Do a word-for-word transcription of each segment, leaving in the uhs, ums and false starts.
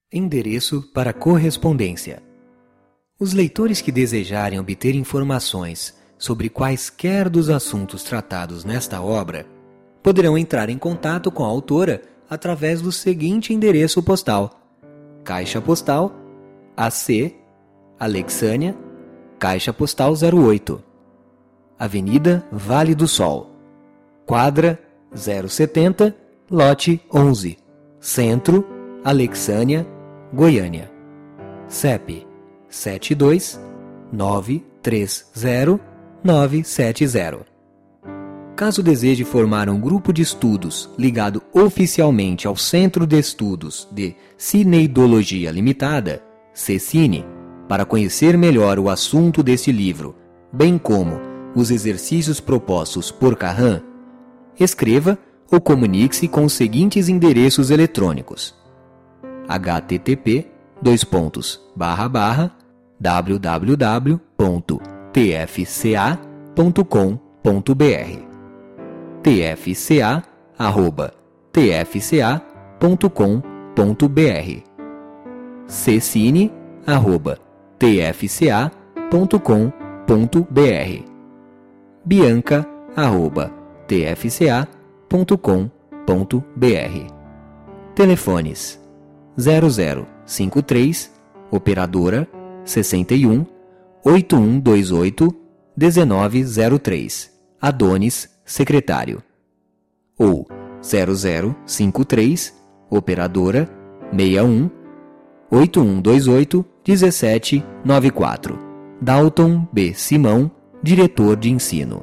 Endereço para correspondência. Os leitores que desejarem obter informações sobre quaisquer dos assuntos tratados nesta obra poderão entrar em contato com a autora através do seguinte endereço postal: Caixa Postal A C, Alexânia, Caixa Postal zero oito, Avenida Vale do Sol, Quadra zero setenta, Lote onze, Centro, Alexânia, Goiânia. C E P sete dois nove três zero nove sete zero. Caso deseje formar um grupo de estudos ligado oficialmente ao Centro de Estudos de Cineidologia Limitada, CECINE, para conhecer melhor o assunto deste livro, bem como os exercícios propostos por Carran, escreva ou comunique-se com os seguintes endereços eletrônicos: http dois pontos barra barra www ponto t f c a ponto com ponto b r, tfca arroba tfca ponto com ponto br, cecine arroba tfca ponto com ponto br, bianca arroba tfca ponto com ponto br. Telefones zero zero cinco três, operadora sessenta e um, oito um dois oito, dezenove zero três, Adonis, secretário. Ou zero zero cinco três, operadora sessenta e um, oito um dois oito, dezessete noventa e quatro, Dalton B. Simão, diretor de ensino.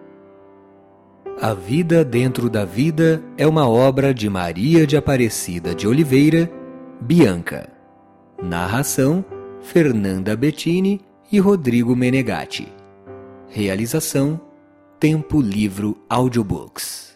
A Vida Dentro da Vida é uma obra de Maria de Aparecida de Oliveira, Bianca. Narração: Fernanda Bettini e Rodrigo Menegatti. Realização: Tempo Livro Audiobooks.